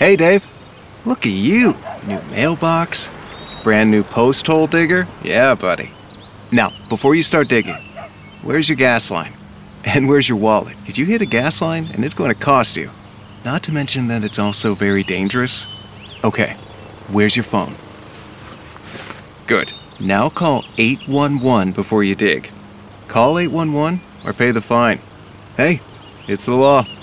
Hey, Dave. Look at you. New mailbox. Brand new post hole digger. Yeah, buddy. Now, before you start digging, where's your gas line? And where's your wallet? Did you hit a gas line and it's going to cost you? Not to mention that it's also very dangerous. Okay, where's your phone? Good. Now call 811 before you dig. Call 811 or pay the fine. Hey, it's the law.